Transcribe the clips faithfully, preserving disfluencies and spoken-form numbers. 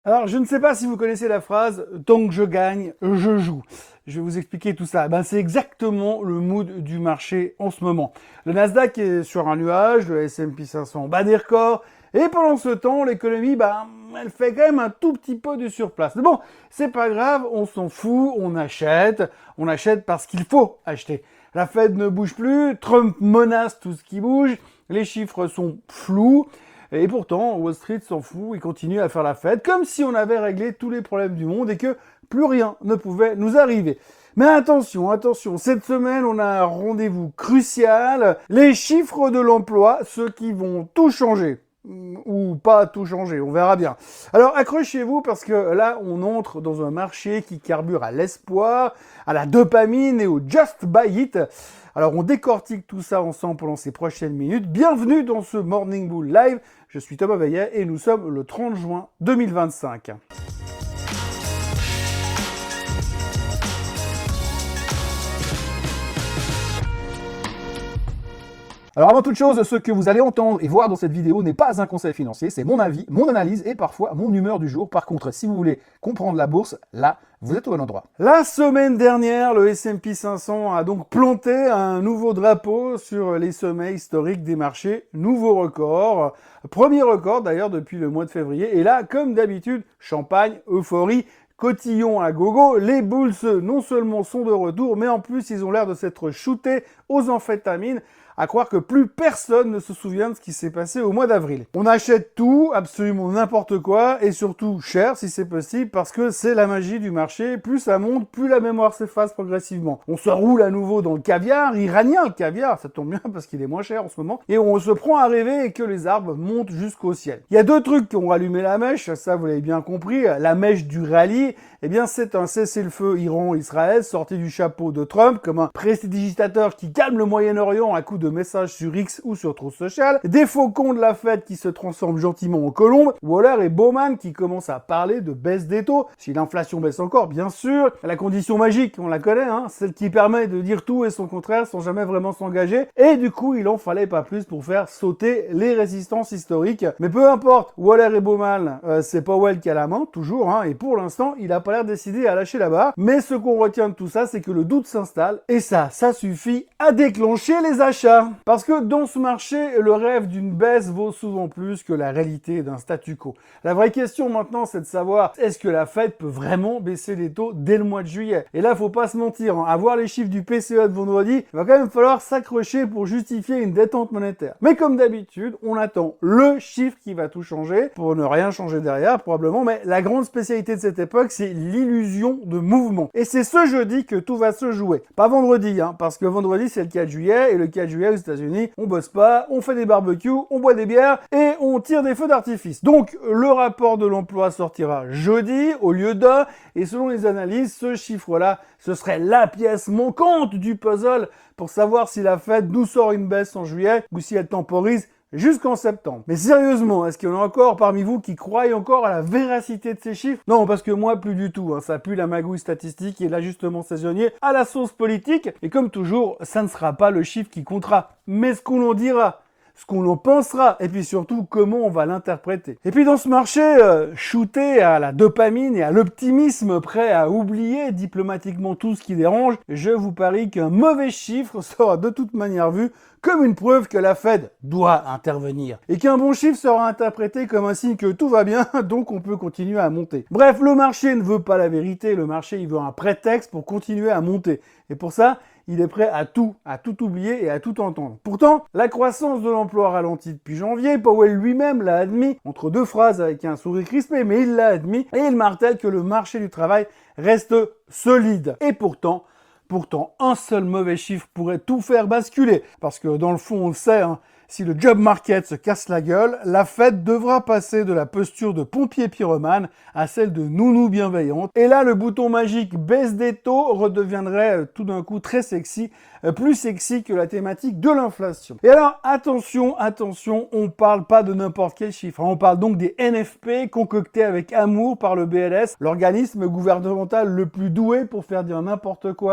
Alors, je ne sais pas si vous connaissez la phrase « Tant que je gagne, je joue ». Je vais vous expliquer tout ça. Ben, c'est exactement le mood du marché en ce moment. Le Nasdaq est sur un nuage, le S and P cinq cents bat des records, et pendant ce temps, l'économie, ben, elle fait quand même un tout petit peu du surplace. Mais bon, c'est pas grave, on s'en fout, on achète. On achète parce qu'il faut acheter. La Fed ne bouge plus, Trump menace tout ce qui bouge, les chiffres sont flous. Et pourtant, Wall Street s'en fout, il continue à faire la fête, comme si on avait réglé tous les problèmes du monde et que plus rien ne pouvait nous arriver. Mais attention, attention, cette semaine, on a un rendez-vous crucial, les chiffres de l'emploi, ceux qui vont tout changer. Ou pas tout changer, on verra bien. Alors accrochez-vous parce que là, on entre dans un marché qui carbure à l'espoir, à la dopamine et au just buy it. Alors on décortique tout ça ensemble pendant ces prochaines minutes. Bienvenue dans ce Morning Bull Live. Je suis Thomas Veillet et nous sommes le trente juin deux mille vingt-cinq. Alors avant toute chose, ce que vous allez entendre et voir dans cette vidéo n'est pas un conseil financier, c'est mon avis, mon analyse et parfois mon humeur du jour. Par contre, si vous voulez comprendre la bourse, là, vous êtes au bon endroit. La semaine dernière, le S and P cinq cents a donc planté un nouveau drapeau sur les sommets historiques des marchés. Nouveau record, premier record d'ailleurs depuis le mois de février. Et là, comme d'habitude, champagne, euphorie, cotillon à gogo, les bulls non seulement sont de retour, mais en plus ils ont l'air de s'être shootés aux amphétamines, à croire que plus personne ne se souvient de ce qui s'est passé au mois d'avril. On achète tout, absolument n'importe quoi, et surtout cher si c'est possible, parce que c'est la magie du marché, plus ça monte, plus la mémoire s'efface progressivement. On se roule à nouveau dans le caviar, iranien le caviar, ça tombe bien parce qu'il est moins cher en ce moment, et on se prend à rêver que les arbres montent jusqu'au ciel. Il y a deux trucs qui ont rallumé la mèche, ça vous l'avez bien compris, la mèche du rallye, eh bien c'est un cessez-le-feu Iran-Israël sorti du chapeau de Trump, comme un prestidigitateur qui calme le Moyen-Orient à coups de messages sur X ou sur Truth Social, des faucons de la Fed qui se transforment gentiment en colombes, Waller et Bowman qui commencent à parler de baisse des taux, si l'inflation baisse encore bien sûr, la condition magique, on la connaît, hein, celle qui permet de dire tout et son contraire sans jamais vraiment s'engager, et du coup il en fallait pas plus pour faire sauter les résistances historiques. Mais peu importe, Waller et Bowman, euh, c'est Powell qui a la main, toujours, hein, et pour l'instant il a pas l'air décidé à lâcher la barre, mais ce qu'on retient de tout ça, c'est que le doute s'installe, et ça, ça suffit à déclencher les achats. Parce que dans ce marché, le rêve d'une baisse vaut souvent plus que la réalité d'un statu quo. La vraie question maintenant, c'est de savoir, est-ce que la Fed peut vraiment baisser les taux dès le mois de juillet? Et là, faut pas se mentir, hein, à voir les chiffres du P C E de vendredi, il va quand même falloir s'accrocher pour justifier une détente monétaire. Mais comme d'habitude, on attend le chiffre qui va tout changer, pour ne rien changer derrière, probablement, mais la grande spécialité de cette époque, c'est l'illusion de mouvement. Et c'est ce jeudi que tout va se jouer. Pas vendredi, hein, parce que vendredi, c'est le quatre juillet, et le quatre juillet, aux États-Unis, on bosse pas, on fait des barbecues, on boit des bières et on tire des feux d'artifice. Donc le rapport de l'emploi sortira jeudi au lieu de, et selon les analyses, ce chiffre-là, ce serait la pièce manquante du puzzle pour savoir si la Fed nous sort une baisse en juillet ou si elle temporise jusqu'en septembre. Mais sérieusement, est-ce qu'il y en a encore parmi vous qui croient encore à la véracité de ces chiffres? Non, parce que moi, plus du tout. Hein. Ça pue la magouille statistique et l'ajustement saisonnier à la sauce politique. Et comme toujours, ça ne sera pas le chiffre qui comptera, mais ce qu'on en dira, ce qu'on en pensera, et puis surtout comment on va l'interpréter. Et puis dans ce marché, euh, shooté à la dopamine et à l'optimisme, prêt à oublier diplomatiquement tout ce qui dérange, je vous parie qu'un mauvais chiffre sera de toute manière vu comme une preuve que la Fed doit intervenir. Et qu'un bon chiffre sera interprété comme un signe que tout va bien, donc on peut continuer à monter. Bref, le marché ne veut pas la vérité, le marché il veut un prétexte pour continuer à monter. Et pour ça, il est prêt à tout, à tout oublier et à tout entendre. Pourtant, la croissance de l'emploi ralentit depuis janvier, Powell lui-même l'a admis, entre deux phrases avec un sourire crispé, mais il l'a admis, et il martèle que le marché du travail reste solide. Et pourtant, Pourtant, un seul mauvais chiffre pourrait tout faire basculer. Parce que dans le fond, on le sait, hein, si le job market se casse la gueule, la Fed devra passer de la posture de pompier pyromane à celle de nounou bienveillante. Et là, le bouton magique baisse des taux redeviendrait euh, tout d'un coup très sexy, euh, plus sexy que la thématique de l'inflation. Et alors, attention, attention, on parle pas de n'importe quel chiffre. Hein, on parle donc des N F P concoctés avec amour par le B L S, l'organisme gouvernemental le plus doué pour faire dire n'importe quoi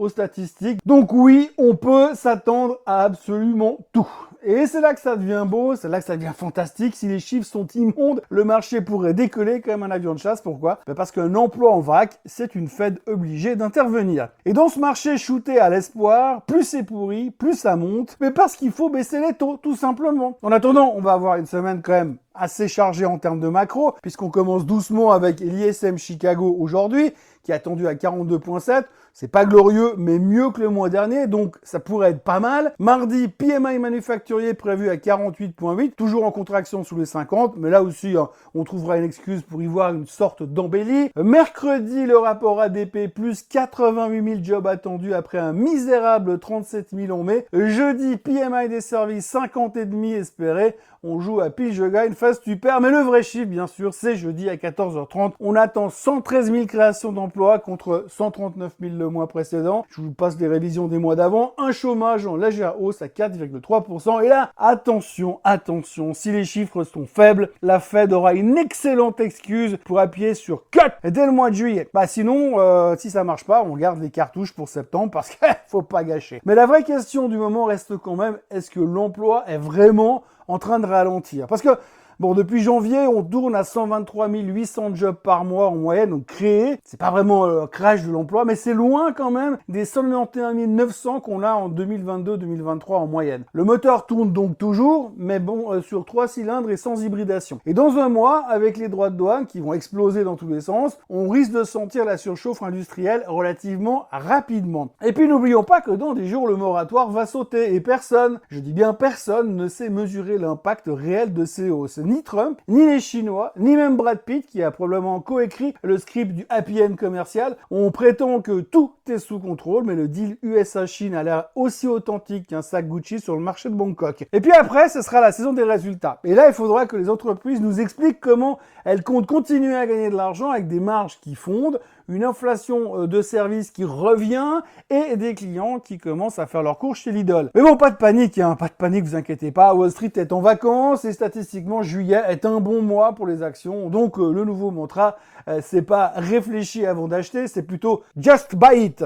aux statistiques. Donc oui, on peut s'attendre à absolument tout. Et c'est là que ça devient beau, c'est là que ça devient fantastique. Si les chiffres sont immondes, le marché pourrait décoller comme un avion de chasse. Pourquoi? Ben parce qu'un emploi en vrac, c'est une Fed obligée d'intervenir. Et dans ce marché shooté à l'espoir, plus c'est pourri, plus ça monte. Mais parce qu'il faut baisser les taux, tout simplement. En attendant, on va avoir une semaine quand même assez chargée en termes de macro, puisqu'on commence doucement avec l'I S M Chicago aujourd'hui, qui est attendu à quarante-deux virgule sept. C'est pas glorieux, mais mieux que le mois dernier, donc ça pourrait être pas mal. Mardi, P M I manufacturier prévu à quarante-huit virgule huit, toujours en contraction sous les cinquante, mais là aussi, hein, on trouvera une excuse pour y voir une sorte d'embellie. Mercredi, le rapport A D P, plus quatre-vingt-huit mille jobs attendus après un misérable trente-sept mille en mai. Jeudi, P M I des services, cinquante virgule cinq espéré. On joue à pile, je gagne, phase super, mais le vrai chiffre, bien sûr, c'est jeudi à quatorze heures trente. On attend cent treize mille créations d'emplois contre cent trente-neuf mille le mois précédent. Je vous passe les révisions des mois d'avant. Un chômage en légère hausse à quatre virgule trois pour cent. Et là, attention, attention, si les chiffres sont faibles, la Fed aura une excellente excuse pour appuyer sur cut dès le mois de juillet. Bah sinon, euh, si ça marche pas, on garde les cartouches pour septembre parce qu'il faut pas gâcher. Mais la vraie question du moment reste quand même, est-ce que l'emploi est vraiment en train de ralentir? Parce que, bon, depuis janvier, on tourne à cent vingt-trois mille huit cents jobs par mois en moyenne, donc créés. C'est pas vraiment le crash de l'emploi, mais c'est loin quand même des cent quatre-vingt-onze mille neuf cents qu'on a en deux mille vingt-deux deux mille vingt-trois en moyenne. Le moteur tourne donc toujours, mais bon, euh, sur trois cylindres et sans hybridation. Et dans un mois, avec les droits de douane qui vont exploser dans tous les sens, on risque de sentir la surchauffe industrielle relativement rapidement. Et puis n'oublions pas que dans des jours, le moratoire va sauter et personne, je dis bien personne, ne sait mesurer l'impact réel de ces hausses. Ni Trump, ni les Chinois, ni même Brad Pitt, qui a probablement coécrit le script du Happy End commercial. On prétend que tout est sous contrôle, mais le deal U S A-Chine a l'air aussi authentique qu'un sac Gucci sur le marché de Bangkok. Et puis après, ce sera la saison des résultats. Et là, il faudra que les entreprises nous expliquent comment elles comptent continuer à gagner de l'argent avec des marges qui fondent, une inflation de services qui revient et des clients qui commencent à faire leur course chez Lidl. Mais bon, pas de panique, hein, pas de panique, vous inquiétez pas. Wall Street est en vacances et statistiquement, juillet est un bon mois pour les actions. Donc, euh, le nouveau mantra, euh, c'est pas réfléchir avant d'acheter, c'est plutôt just buy it.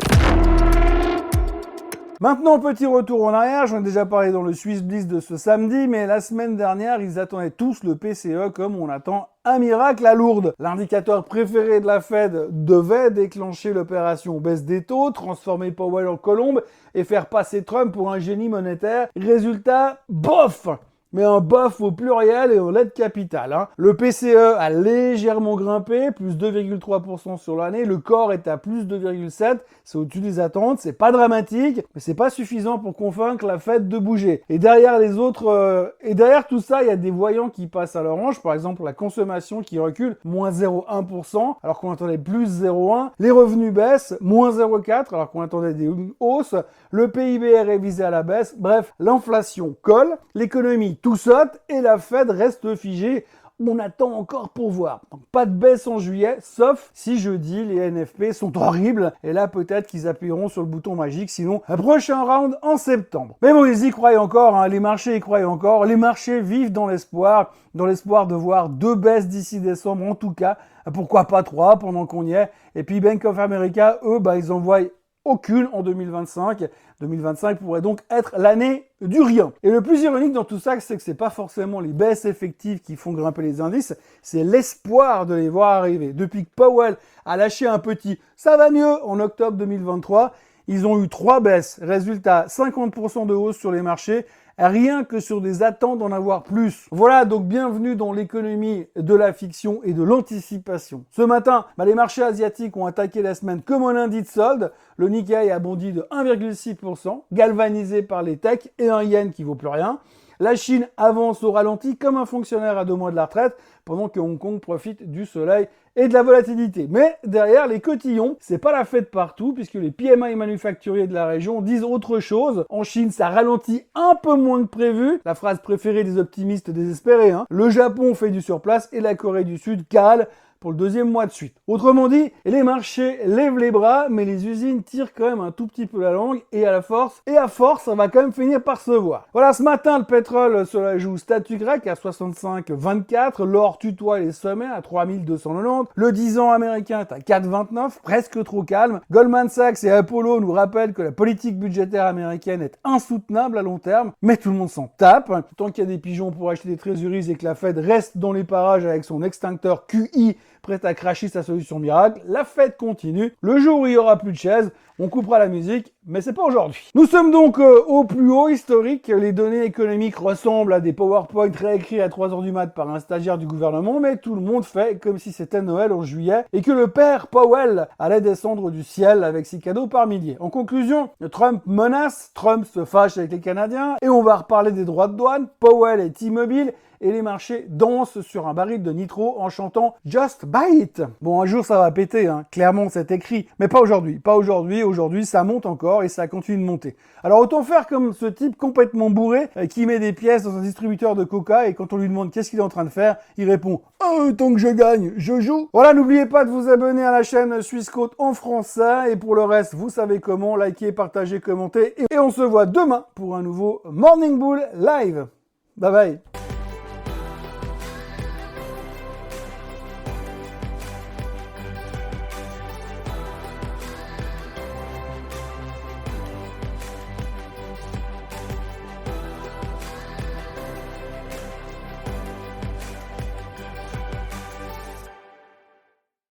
Maintenant, petit retour en arrière, j'en ai déjà parlé dans le Swiss Bliss de ce samedi, mais la semaine dernière, ils attendaient tous le P C E comme on attend un miracle à Lourdes. L'indicateur préféré de la Fed devait déclencher l'opération baisse des taux, transformer Powell en colombe et faire passer Trump pour un génie monétaire. Résultat, bof! Mais un bof au pluriel et en lettres capitales. Hein. Le P C E a légèrement grimpé, plus deux virgule trois pour cent sur l'année. Le corps est à plus deux virgule sept pour cent. C'est au-dessus des attentes. C'est pas dramatique, mais c'est pas suffisant pour convaincre la Fed de bouger. Et derrière les autres, euh, et derrière tout ça, il y a des voyants qui passent à l'orange. Par exemple, la consommation qui recule, moins zéro virgule un pour cent, alors qu'on attendait plus zéro virgule un. Les revenus baissent, moins zéro virgule quatre pour cent, alors qu'on attendait des hausses. Le P I B est révisé à la baisse. Bref, l'inflation colle, l'économie tout saute et la Fed reste figée. On attend encore pour voir. Donc pas de baisse en juillet, sauf si jeudi les N F P sont horribles. Et là peut-être qu'ils appuieront sur le bouton magique, sinon un prochain round en septembre. Mais bon, ils y croient encore, hein. Les marchés y croient encore. Les marchés vivent dans l'espoir, dans l'espoir de voir deux baisses d'ici décembre en tout cas. Pourquoi pas trois pendant qu'on y est. Et puis Bank of America, eux, bah ils envoient aucune en deux mille vingt-cinq. deux mille vingt-cinq pourrait donc être l'année du rien. Et le plus ironique dans tout ça, c'est que c'est pas forcément les baisses effectives qui font grimper les indices, c'est l'espoir de les voir arriver. Depuis que Powell a lâché un petit « ça va mieux » en octobre deux mille vingt-trois, ils ont eu trois baisses. Résultat, cinquante pour cent de hausse sur les marchés, rien que sur des attentes d'en avoir plus. Voilà, donc bienvenue dans l'économie de la fiction et de l'anticipation. Ce matin, bah, les marchés asiatiques ont attaqué la semaine comme un lundi de solde. Le Nikkei a bondi de un virgule six pour cent, galvanisé par les techs et un yen qui vaut plus rien. La Chine avance au ralenti comme un fonctionnaire à deux mois de la retraite, pendant que Hong Kong profite du soleil et de la volatilité. Mais derrière les cotillons, c'est pas la fête partout, puisque les P M I manufacturiers de la région disent autre chose. En Chine, ça ralentit un peu moins que prévu. La phrase préférée des optimistes désespérés. Hein. Le Japon fait du surplace et la Corée du Sud cale pour le deuxième mois de suite. Autrement dit, les marchés lèvent les bras, mais les usines tirent quand même un tout petit peu la langue, et à la force, et à force, ça va quand même finir par se voir. Voilà, ce matin, le pétrole se la joue statut grec à soixante-cinq virgule vingt-quatre, l'or encore tutoie les sommets à trois mille deux cent quatre-vingt-dix. Le dix ans américain est à quatre virgule vingt-neuf, presque trop calme. Goldman Sachs et Apollo nous rappellent que la politique budgétaire américaine est insoutenable à long terme, mais tout le monde s'en tape. Tant qu'il y a des pigeons pour acheter des trésoreries et que la Fed reste dans les parages avec son extincteur Q I prête à cracher sa solution miracle, la fête continue. Le jour où il y aura plus de chaises, on coupera la musique, mais c'est pas aujourd'hui. Nous sommes donc euh, au plus haut historique. Les données économiques ressemblent à des PowerPoint réécrits à trois heures du mat par un stagiaire du gouvernement, mais tout le monde fait comme si c'était Noël en juillet et que le père Powell allait descendre du ciel avec ses cadeaux par milliers. En conclusion, Trump menace, Trump se fâche avec les Canadiens et on va reparler des droits de douane. Powell est immobile et les marchés dansent sur un baril de nitro en chantant « Just buy it ». Bon, un jour ça va péter, hein. Clairement c'est écrit, mais pas aujourd'hui, pas aujourd'hui, aujourd'hui ça monte encore et ça continue de monter. Alors autant faire comme ce type complètement bourré euh, qui met des pièces dans un distributeur de coca et quand on lui demande qu'est-ce qu'il est en train de faire, il répond « Oh, tant que je gagne, je joue ». Voilà, n'oubliez pas de vous abonner à la chaîne Suisse Côte en français et pour le reste, vous savez comment, likez, partagez, commentez et on se voit demain pour un nouveau Morning Bull Live. Bye bye.